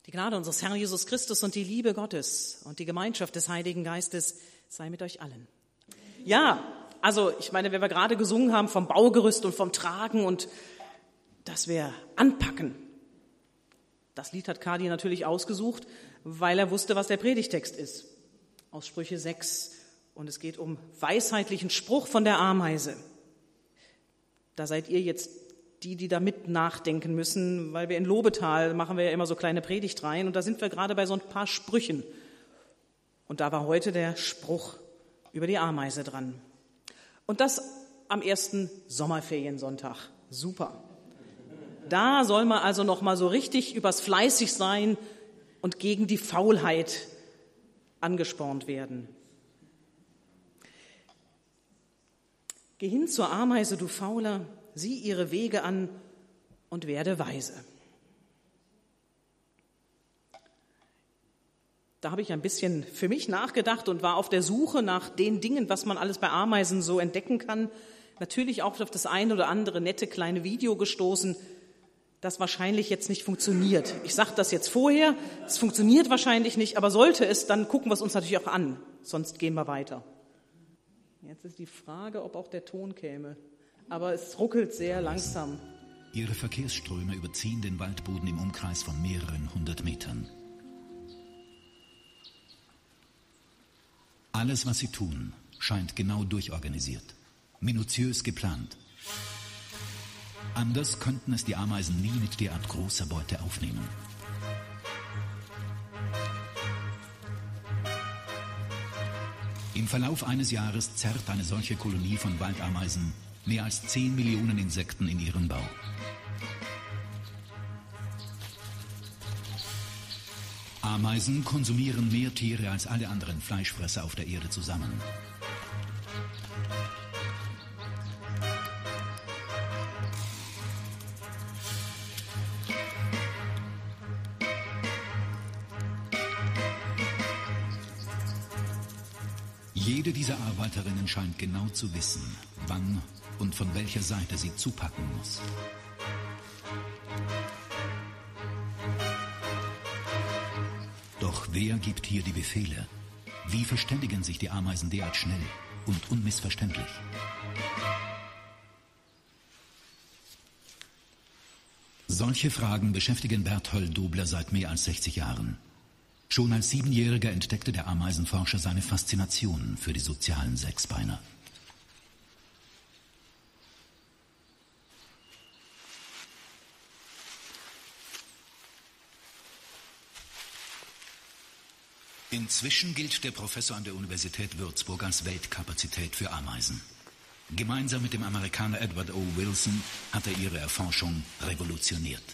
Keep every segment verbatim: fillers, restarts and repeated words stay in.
Die Gnade unseres Herrn Jesus Christus und die Liebe Gottes und die Gemeinschaft des Heiligen Geistes sei mit euch allen. Ja, also ich meine, wenn wir gerade gesungen haben vom Baugerüst und vom Tragen und dass wir anpacken. Das Lied hat Kadi natürlich ausgesucht, weil er wusste, was der Predigtext ist. Aus Sprüche sechs. Und es geht um weisheitlichen Spruch von der Ameise. Da seid ihr jetzt die, die da mit nachdenken müssen, weil wir in Lobetal machen wir ja immer so kleine Predigtreihen und da sind wir gerade bei so ein paar Sprüchen. Und da war heute der Spruch über die Ameise dran. Und das am ersten Sommerferiensonntag. Super. Da soll man also noch mal so richtig übers fleißig sein und gegen die Faulheit angespornt werden. Geh hin zur Ameise, du Fauler, sieh ihre Wege an und werde weise. Da habe ich ein bisschen für mich nachgedacht und war auf der Suche nach den Dingen, was man alles bei Ameisen so entdecken kann. Natürlich auch auf das eine oder andere nette kleine Video gestoßen, das wahrscheinlich jetzt nicht funktioniert. Ich sage das jetzt vorher, es funktioniert wahrscheinlich nicht, aber sollte es, dann gucken wir es uns natürlich auch an, sonst gehen wir weiter. Jetzt ist die Frage, ob auch der Ton käme. Aber es ruckelt sehr langsam. Ihre Verkehrsströme überziehen den Waldboden im Umkreis von mehreren hundert Metern. Alles, was sie tun, scheint genau durchorganisiert, minutiös geplant. Anders könnten es die Ameisen nie mit derart großer Beute aufnehmen. Im Verlauf eines Jahres zerrt eine solche Kolonie von Waldameisen mehr als zehn Millionen Insekten in ihren Bau. Ameisen konsumieren mehr Tiere als alle anderen Fleischfresser auf der Erde zusammen. Jede dieser Arbeiterinnen scheint genau zu wissen, wann und von welcher Seite sie zupacken muss. Doch wer gibt hier die Befehle? Wie verständigen sich die Ameisen derart schnell und unmissverständlich? Solche Fragen beschäftigen Berthold Dobler seit mehr als sechzig Jahren. Schon als Siebenjähriger entdeckte der Ameisenforscher seine Faszination für die sozialen Sechsbeiner. Inzwischen gilt der Professor an der Universität Würzburg als Weltkapazität für Ameisen. Gemeinsam mit dem Amerikaner Edward O. Wilson hat er ihre Erforschung revolutioniert.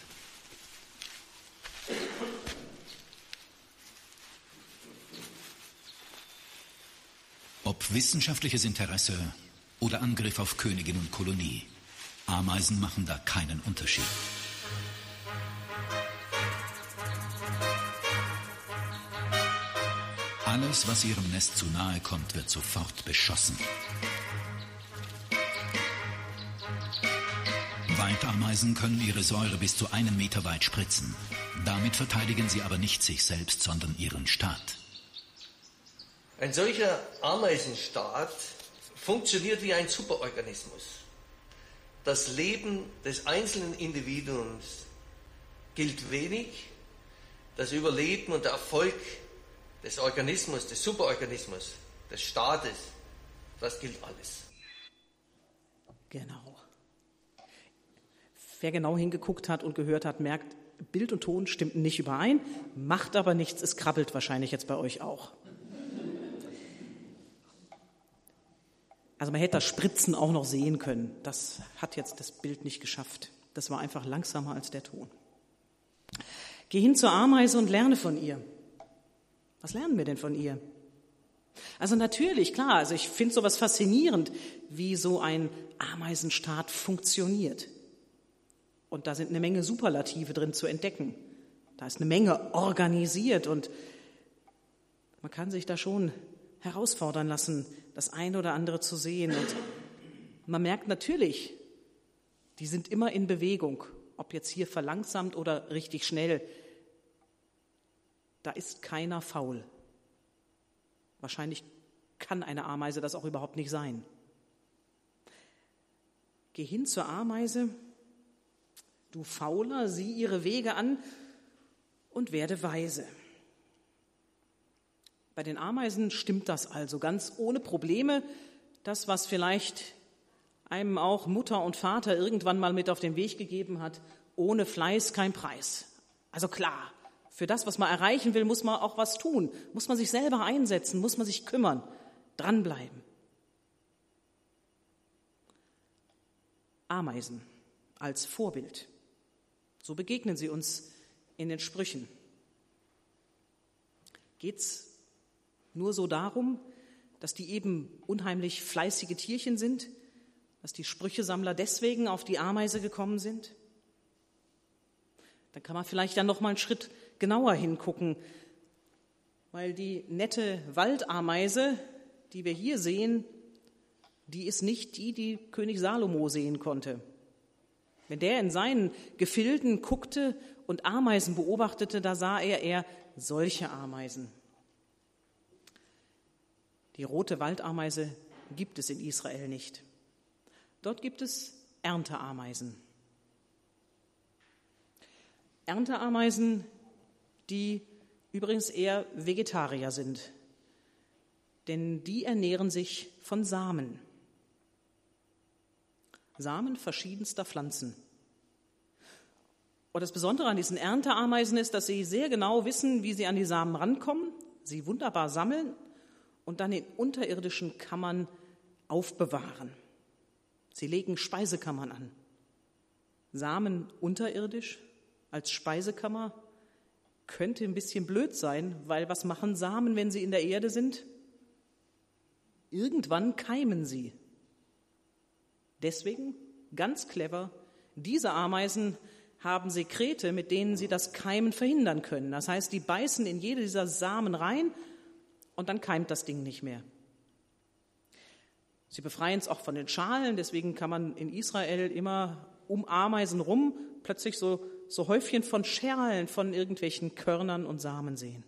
Ob wissenschaftliches Interesse oder Angriff auf Königin und Kolonie, Ameisen machen da keinen Unterschied. Alles, was ihrem Nest zu nahe kommt, wird sofort beschossen. Waldameisen können ihre Säure bis zu einem Meter weit spritzen. Damit verteidigen sie aber nicht sich selbst, sondern ihren Staat. Ein solcher Ameisenstaat funktioniert wie ein Superorganismus. Das Leben des einzelnen Individuums gilt wenig, das Überleben und der Erfolg des Organismus, des Superorganismus, des Staates, das gilt alles. Genau. Wer genau hingeguckt hat und gehört hat, merkt, Bild und Ton stimmten nicht überein, macht aber nichts, es krabbelt wahrscheinlich jetzt bei euch auch. Also man hätte das Spritzen auch noch sehen können. Das hat jetzt das Bild nicht geschafft. Das war einfach langsamer als der Ton. Geh hin zur Ameise und lerne von ihr. Was lernen wir denn von ihr? Also natürlich, klar, also ich finde sowas faszinierend, wie so ein Ameisenstaat funktioniert. Und da sind eine Menge Superlative drin zu entdecken. Da ist eine Menge organisiert und man kann sich da schon herausfordern lassen, das eine oder andere zu sehen. Und man merkt natürlich, die sind immer in Bewegung, ob jetzt hier verlangsamt oder richtig schnell. da ist keiner faul. Wahrscheinlich kann eine Ameise das auch überhaupt nicht sein. Geh hin zur Ameise, du Fauler, sieh ihre Wege an und werde weise. Bei den Ameisen stimmt das also ganz ohne Probleme. Das, was vielleicht einem auch Mutter und Vater irgendwann mal mit auf den Weg gegeben hat, ohne Fleiß kein Preis. Also klar, für das, was man erreichen will, muss man auch was tun, muss man sich selber einsetzen, muss man sich kümmern, dranbleiben. Ameisen als Vorbild. So begegnen sie uns in den Sprüchen. Geht's nur so darum, dass die eben unheimlich fleißige Tierchen sind, dass die Sprüchesammler deswegen auf die Ameise gekommen sind? Dann kann man vielleicht dann noch mal einen Schritt genauer hingucken, weil die nette Waldameise, die wir hier sehen, die ist nicht die, die König Salomo sehen konnte. Wenn der in seinen Gefilden guckte und Ameisen beobachtete, da sah er eher solche Ameisen. Die rote Waldameise gibt es in Israel nicht. Dort gibt es Ernteameisen. Ernteameisen, die übrigens eher Vegetarier sind, denn die ernähren sich von Samen. Samen verschiedenster Pflanzen. Und das Besondere an diesen Ernteameisen ist, dass sie sehr genau wissen, wie sie an die Samen rankommen, sie wunderbar sammeln und dann in unterirdischen Kammern aufbewahren. Sie legen Speisekammern an. Samen unterirdisch als Speisekammer könnte ein bisschen blöd sein, weil was machen Samen, wenn sie in der Erde sind? Irgendwann keimen sie. Deswegen, ganz clever, diese Ameisen haben Sekrete, mit denen sie das Keimen verhindern können. Das heißt, die beißen in jede dieser Samen rein und dann keimt das Ding nicht mehr. Sie befreien es auch von den Schalen, deswegen kann man in Israel immer um Ameisen rum plötzlich so, so Häufchen von Schalen von irgendwelchen Körnern und Samen sehen.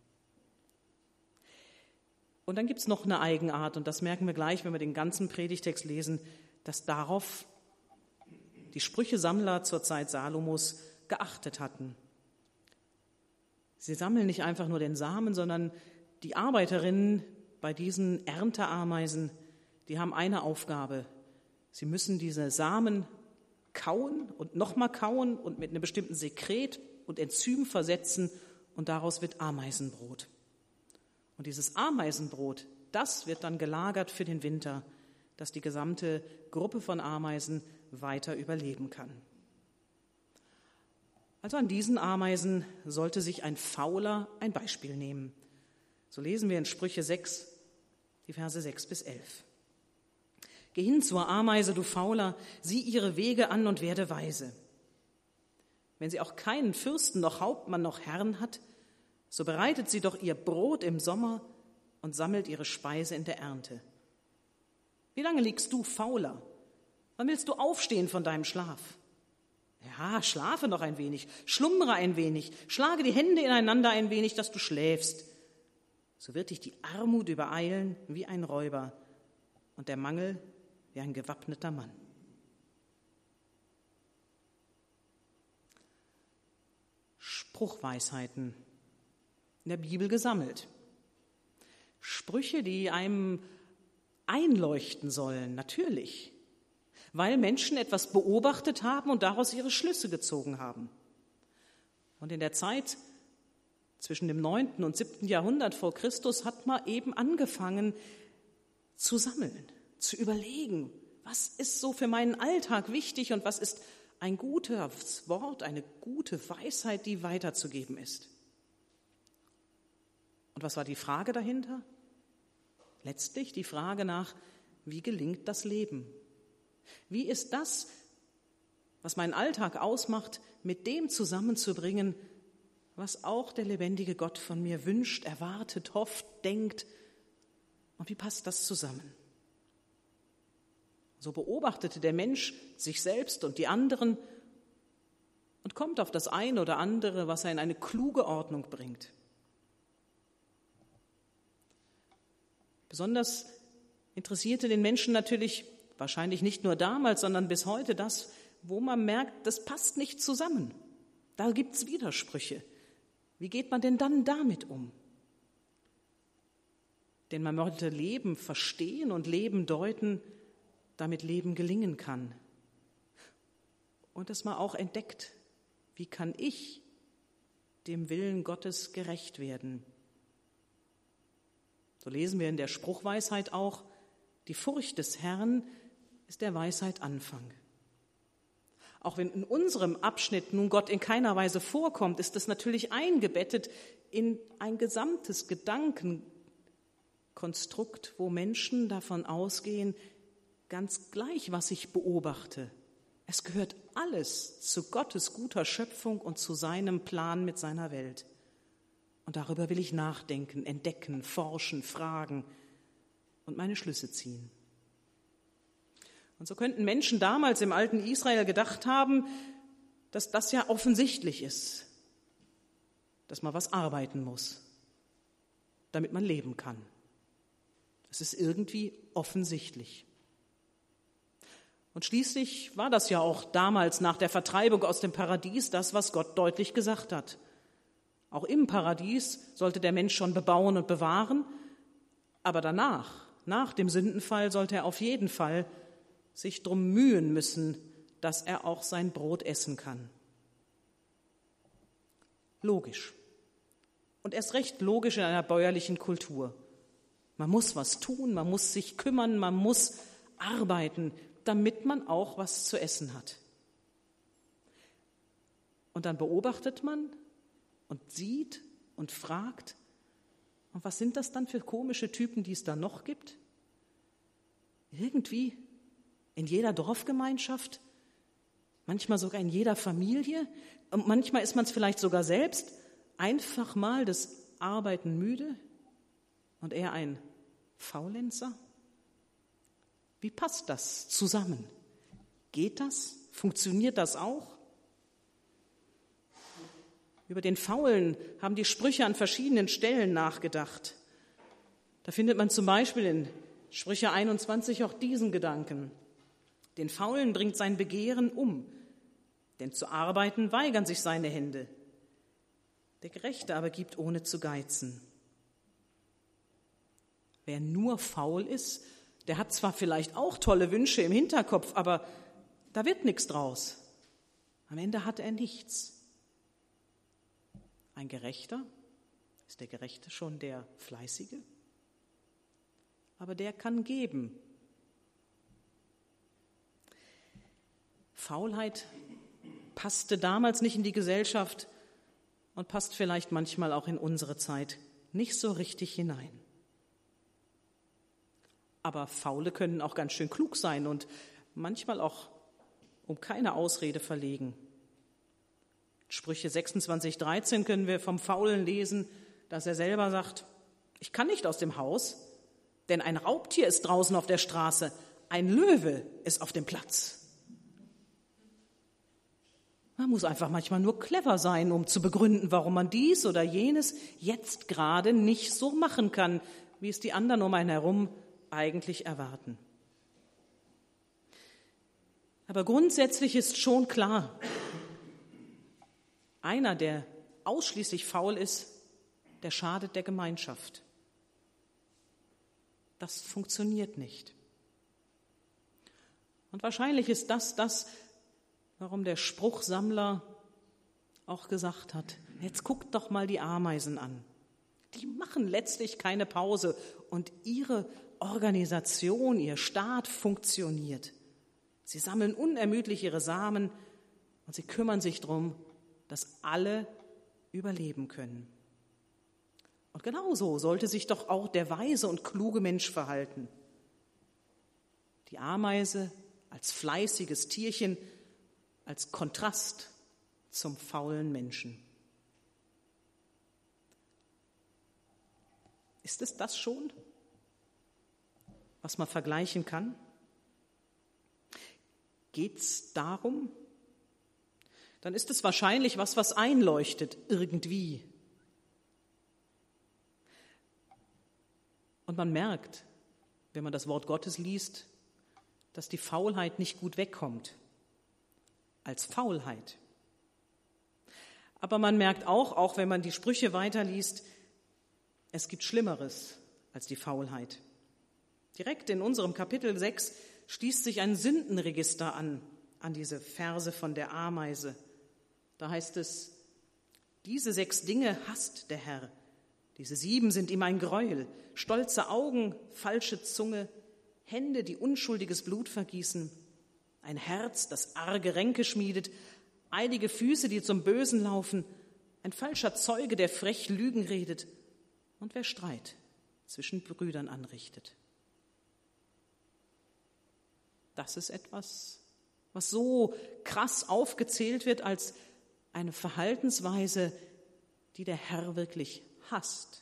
Und dann gibt es noch eine Eigenart, und das merken wir gleich, wenn wir den ganzen Predigtext lesen, dass darauf die Sprüchesammler zur Zeit Salomos geachtet hatten. Sie sammeln nicht einfach nur den Samen, sondern die Arbeiterinnen bei diesen Ernteameisen, die haben eine Aufgabe. Sie müssen diese Samen kauen und nochmal kauen und mit einem bestimmten Sekret und Enzym versetzen, und daraus wird Ameisenbrot. Und dieses Ameisenbrot, das wird dann gelagert für den Winter, dass die gesamte Gruppe von Ameisen weiter überleben kann. Also an diesen Ameisen sollte sich ein Fauler ein Beispiel nehmen. So lesen wir in Sprüche sechs, die Verse sechs bis elf. Geh hin zur Ameise, du Fauler, sieh ihre Wege an und werde weise. Wenn sie auch keinen Fürsten noch Hauptmann noch Herrn hat, so bereitet sie doch ihr Brot im Sommer und sammelt ihre Speise in der Ernte. Wie lange liegst du, Fauler? Wann willst du aufstehen von deinem Schlaf? Ja, schlafe noch ein wenig, schlummere ein wenig, schlage die Hände ineinander ein wenig, dass du schläfst. So wird dich die Armut übereilen wie ein Räuber und der Mangel wie ein gewappneter Mann. Spruchweisheiten in der Bibel gesammelt. Sprüche, die einem einleuchten sollen, natürlich, weil Menschen etwas beobachtet haben und daraus ihre Schlüsse gezogen haben. Und in der Zeit zwischen dem neunten und siebten Jahrhundert vor Christus hat man eben angefangen zu sammeln, zu überlegen, was ist so für meinen Alltag wichtig und was ist ein gutes Wort, eine gute Weisheit, die weiterzugeben ist. Und was war die Frage dahinter? Letztlich die Frage nach, wie gelingt das Leben? Wie ist das, was meinen Alltag ausmacht, mit dem zusammenzubringen, was auch der lebendige Gott von mir wünscht, erwartet, hofft, denkt? Und wie passt das zusammen? So beobachtete der Mensch sich selbst und die anderen und kommt auf das eine oder andere, was er in eine kluge Ordnung bringt. Besonders interessierte den Menschen natürlich, wahrscheinlich nicht nur damals, sondern bis heute das, wo man merkt, das passt nicht zusammen. Da gibt's Widersprüche. Wie geht man denn dann damit um? Denn man wollte Leben verstehen und Leben deuten, damit Leben gelingen kann. Und dass man auch entdeckt, wie kann ich dem Willen Gottes gerecht werden? So lesen wir in der Spruchweisheit auch, die Furcht des Herrn ist der Weisheit Anfang. Auch wenn in unserem Abschnitt nun Gott in keiner Weise vorkommt, ist es natürlich eingebettet in ein gesamtes Gedankenkonstrukt, wo Menschen davon ausgehen, ganz gleich, was ich beobachte. Es gehört alles zu Gottes guter Schöpfung und zu seinem Plan mit seiner Welt. Und darüber will ich nachdenken, entdecken, forschen, fragen und meine Schlüsse ziehen. Und so könnten Menschen damals im alten Israel gedacht haben, dass das ja offensichtlich ist, dass man was arbeiten muss, damit man leben kann. Es ist irgendwie offensichtlich. Und schließlich war das ja auch damals nach der Vertreibung aus dem Paradies das, was Gott deutlich gesagt hat. Auch im Paradies sollte der Mensch schon bebauen und bewahren, aber danach, nach dem Sündenfall, sollte er auf jeden Fall sich drum mühen müssen, dass er auch sein Brot essen kann. Logisch. Und erst recht logisch in einer bäuerlichen Kultur. Man muss was tun, man muss sich kümmern, man muss arbeiten, damit man auch was zu essen hat. Und dann beobachtet man und sieht und fragt, und was sind das dann für komische Typen, die es da noch gibt? Irgendwie in jeder Dorfgemeinschaft, manchmal sogar in jeder Familie, und manchmal ist man es vielleicht sogar selbst, einfach mal des Arbeiten müde und eher ein Faulenzer. Wie passt das zusammen? Geht das? Funktioniert das auch? Über den Faulen haben die Sprüche an verschiedenen Stellen nachgedacht. Da findet man zum Beispiel in Sprüche einundzwanzig auch diesen Gedanken. Den Faulen bringt sein Begehren um, denn zu arbeiten weigern sich seine Hände. Der Gerechte aber gibt ohne zu geizen. Wer nur faul ist, der hat zwar vielleicht auch tolle Wünsche im Hinterkopf, aber da wird nichts draus. Am Ende hat er nichts. Ein Gerechter, ist der Gerechte schon der Fleißige? Aber der kann geben. Faulheit passte damals nicht in die Gesellschaft und passt vielleicht manchmal auch in unsere Zeit nicht so richtig hinein. Aber Faule können auch ganz schön klug sein und manchmal auch um keine Ausrede verlegen. Sprüche sechsundzwanzig, dreizehn können wir vom Faulen lesen, dass er selber sagt, ich kann nicht aus dem Haus, denn ein Raubtier ist draußen auf der Straße, ein Löwe ist auf dem Platz. Man muss einfach manchmal nur clever sein, um zu begründen, warum man dies oder jenes jetzt gerade nicht so machen kann, wie es die anderen um einen herum eigentlich erwarten. Aber grundsätzlich ist schon klar, einer, der ausschließlich faul ist, der schadet der Gemeinschaft. Das funktioniert nicht. Und wahrscheinlich ist das das, warum der Spruchsammler auch gesagt hat, jetzt guckt doch mal die Ameisen an. Die machen letztlich keine Pause und ihre Organisation, ihr Staat funktioniert. Sie sammeln unermüdlich ihre Samen und sie kümmern sich darum, dass alle überleben können. Und genauso sollte sich doch auch der weise und kluge Mensch verhalten. Die Ameise als fleißiges Tierchen, als Kontrast zum faulen Menschen. Ist es das schon, was man vergleichen kann? Geht es darum? Dann ist es wahrscheinlich was, was einleuchtet irgendwie. Und man merkt, wenn man das Wort Gottes liest, dass die Faulheit nicht gut wegkommt, als Faulheit. Aber man merkt auch, auch wenn man die Sprüche weiterliest, es gibt Schlimmeres als die Faulheit. Direkt in unserem Kapitel sechs schließt sich ein Sündenregister an, an diese Verse von der Ameise. Da heißt es, diese sechs Dinge hasst der Herr. Diese sieben sind ihm ein Gräuel, stolze Augen, falsche Zunge, Hände, die unschuldiges Blut vergießen, ein Herz, das arge Ränke schmiedet, eilige Füße, die zum Bösen laufen, ein falscher Zeuge, der frech Lügen redet und wer Streit zwischen Brüdern anrichtet. Das ist etwas, was so krass aufgezählt wird als eine Verhaltensweise, die der Herr wirklich hasst.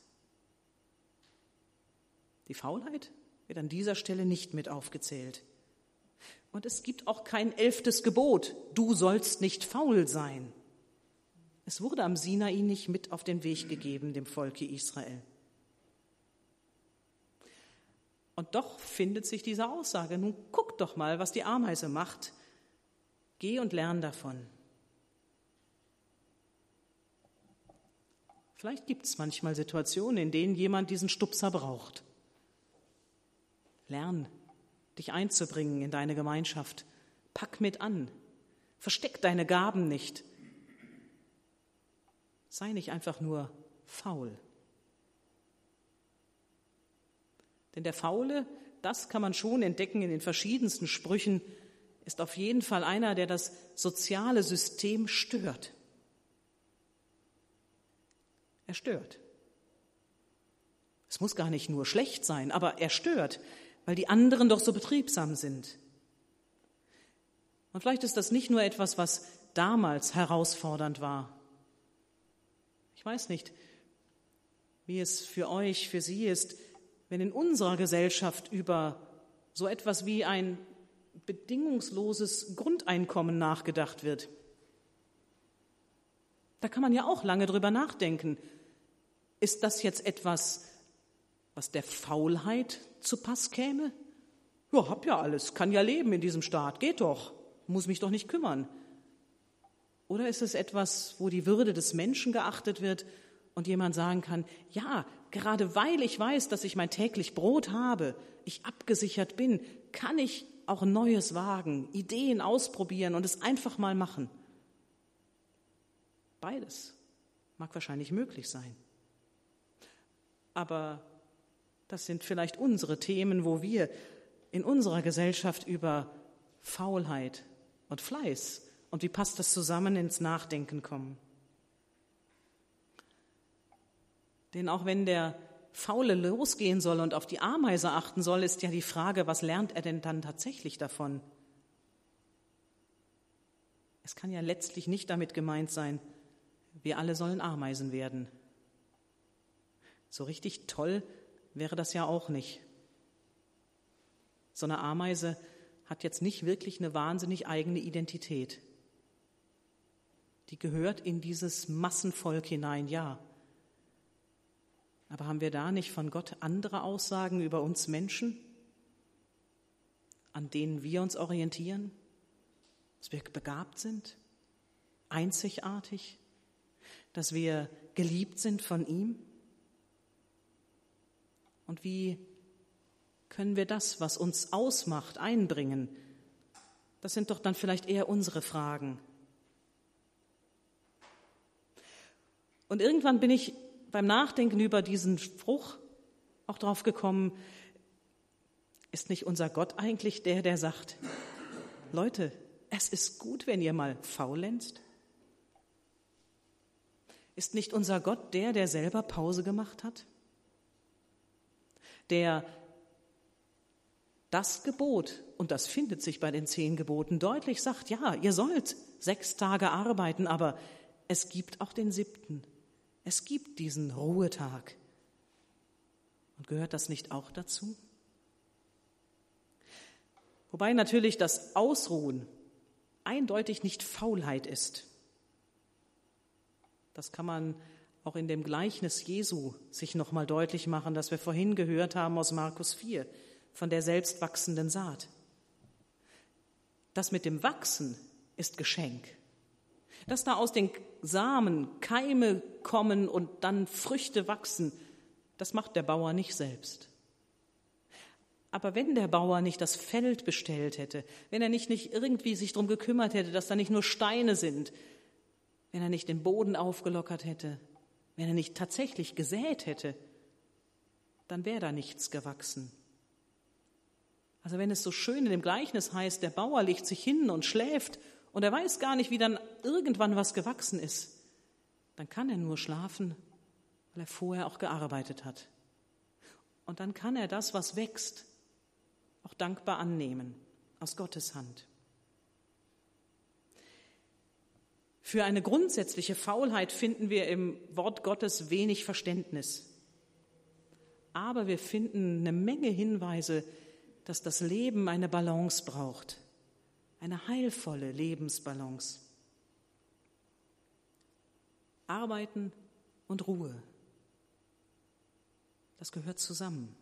Die Faulheit wird an dieser Stelle nicht mit aufgezählt. Und es gibt auch kein elftes Gebot, du sollst nicht faul sein. Es wurde am Sinai nicht mit auf den Weg gegeben, dem Volke Israel. Und doch findet sich diese Aussage, nun guck doch mal, was die Ameise macht. Geh und lern davon. Vielleicht gibt es manchmal Situationen, in denen jemand diesen Stupser braucht. Lern, dich einzubringen in deine Gemeinschaft. Pack mit an. Versteck deine Gaben nicht. Sei nicht einfach nur faul. Denn der Faule, das kann man schon entdecken in den verschiedensten Sprüchen, ist auf jeden Fall einer, der das soziale System stört. Er stört. Es muss gar nicht nur schlecht sein, aber er stört, weil die anderen doch so betriebsam sind. Und vielleicht ist das nicht nur etwas, was damals herausfordernd war. Ich weiß nicht, wie es für euch, für Sie ist, wenn in unserer Gesellschaft über so etwas wie ein bedingungsloses Grundeinkommen nachgedacht wird. Da kann man ja auch lange drüber nachdenken. Ist das jetzt etwas, was der Faulheit zu Pass käme? Ja, hab ja alles, kann ja leben in diesem Staat, geht doch, muss mich doch nicht kümmern. Oder ist es etwas, wo die Würde des Menschen geachtet wird und jemand sagen kann, ja, gerade weil ich weiß, dass ich mein täglich Brot habe, ich abgesichert bin, kann ich auch Neues wagen, Ideen ausprobieren und es einfach mal machen. Beides mag wahrscheinlich möglich sein. Aber das sind vielleicht unsere Themen, wo wir in unserer Gesellschaft über Faulheit und Fleiß und wie passt das zusammen ins Nachdenken kommen. Denn auch wenn der Faule losgehen soll und auf die Ameise achten soll, ist ja die Frage, was lernt er denn dann tatsächlich davon? Es kann ja letztlich nicht damit gemeint sein, wir alle sollen Ameisen werden. So richtig toll wäre das ja auch nicht. So eine Ameise hat jetzt nicht wirklich eine wahnsinnig eigene Identität. Die gehört in dieses Massenvolk hinein, ja. Aber haben wir da nicht von Gott andere Aussagen über uns Menschen, an denen wir uns orientieren? Dass wir begabt sind, einzigartig, dass wir geliebt sind von ihm? Und wie können wir das, was uns ausmacht, einbringen? Das sind doch dann vielleicht eher unsere Fragen. Und irgendwann bin ich beim Nachdenken über diesen Spruch auch drauf gekommen, ist nicht unser Gott eigentlich der, der sagt, Leute, es ist gut, wenn ihr mal faulenzt? Ist nicht unser Gott der, der selber Pause gemacht hat? Der das Gebot, und das findet sich bei den zehn Geboten, deutlich sagt, ja, ihr sollt sechs Tage arbeiten, aber es gibt auch den siebten. Es gibt diesen Ruhetag. Und gehört das nicht auch dazu? Wobei natürlich das Ausruhen eindeutig nicht Faulheit ist. Das kann man auch in dem Gleichnis Jesu sich nochmal deutlich machen, das wir vorhin gehört haben aus Markus vier, von der selbstwachsenden Saat. Das mit dem Wachsen ist Geschenk. Dass da aus den Samen Keime kommen und dann Früchte wachsen, das macht der Bauer nicht selbst. Aber wenn der Bauer nicht das Feld bestellt hätte, wenn er nicht, nicht irgendwie sich darum gekümmert hätte, dass da nicht nur Steine sind, wenn er nicht den Boden aufgelockert hätte, wenn er nicht tatsächlich gesät hätte, dann wäre da nichts gewachsen. Also wenn es so schön in dem Gleichnis heißt, der Bauer legt sich hin und schläft und er weiß gar nicht, wie dann irgendwann was gewachsen ist, dann kann er nur schlafen, weil er vorher auch gearbeitet hat. Und dann kann er das, was wächst, auch dankbar annehmen, aus Gottes Hand. Für eine grundsätzliche Faulheit finden wir im Wort Gottes wenig Verständnis. Aber wir finden eine Menge Hinweise, dass das Leben eine Balance braucht, eine heilvolle Lebensbalance. Arbeiten und Ruhe, das gehört zusammen.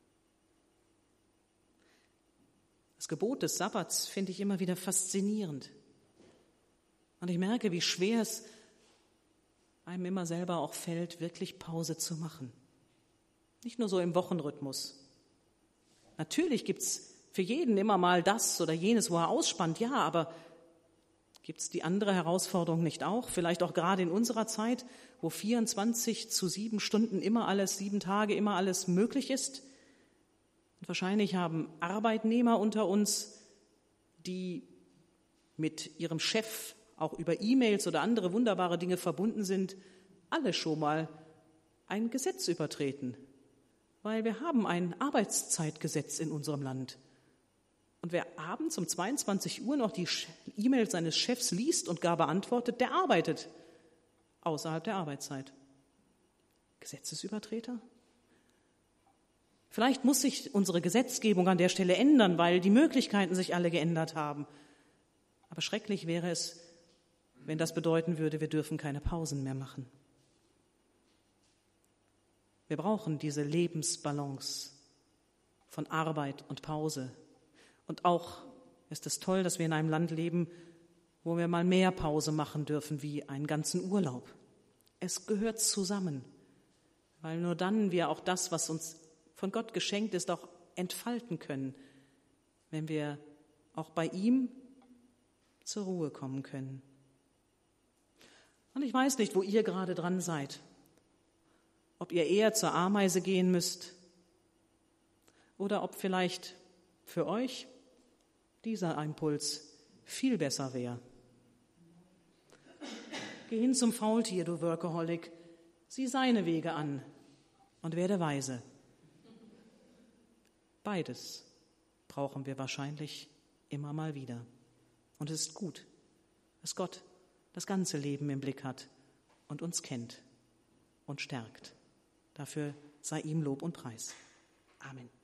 Das Gebot des Sabbats finde ich immer wieder faszinierend. Und ich merke, wie schwer es einem immer selber auch fällt, wirklich Pause zu machen. Nicht nur so im Wochenrhythmus. Natürlich gibt es für jeden immer mal das oder jenes, wo er ausspannt, ja, aber gibt es die andere Herausforderung nicht auch? Vielleicht auch gerade in unserer Zeit, wo vierundzwanzig zu sieben Stunden immer alles, sieben Tage immer alles möglich ist. Und wahrscheinlich haben Arbeitnehmer unter uns, die mit ihrem Chef auch über E-Mails oder andere wunderbare Dinge verbunden sind, alle schon mal ein Gesetz übertreten. Weil wir haben ein Arbeitszeitgesetz in unserem Land. Und wer abends um zweiundzwanzig Uhr noch die E-Mails seines Chefs liest und gar beantwortet, der arbeitet außerhalb der Arbeitszeit. Gesetzesübertreter? Vielleicht muss sich unsere Gesetzgebung an der Stelle ändern, weil die Möglichkeiten sich alle geändert haben. Aber schrecklich wäre es, wenn das bedeuten würde, wir dürfen keine Pausen mehr machen. Wir brauchen diese Lebensbalance von Arbeit und Pause. Und auch ist es toll, dass wir in einem Land leben, wo wir mal mehr Pause machen dürfen wie einen ganzen Urlaub. Es gehört zusammen, weil nur dann wir auch das, was uns von Gott geschenkt ist, auch entfalten können, wenn wir auch bei ihm zur Ruhe kommen können. Und ich weiß nicht, wo ihr gerade dran seid. Ob ihr eher zur Ameise gehen müsst oder ob vielleicht für euch dieser Impuls viel besser wäre. Geh hin zum Faultier, du Workaholic, sieh seine Wege an und werde weise. Beides brauchen wir wahrscheinlich immer mal wieder. Und es ist gut, dass Gott das ganze Leben im Blick hat und uns kennt und stärkt. Dafür sei ihm Lob und Preis. Amen.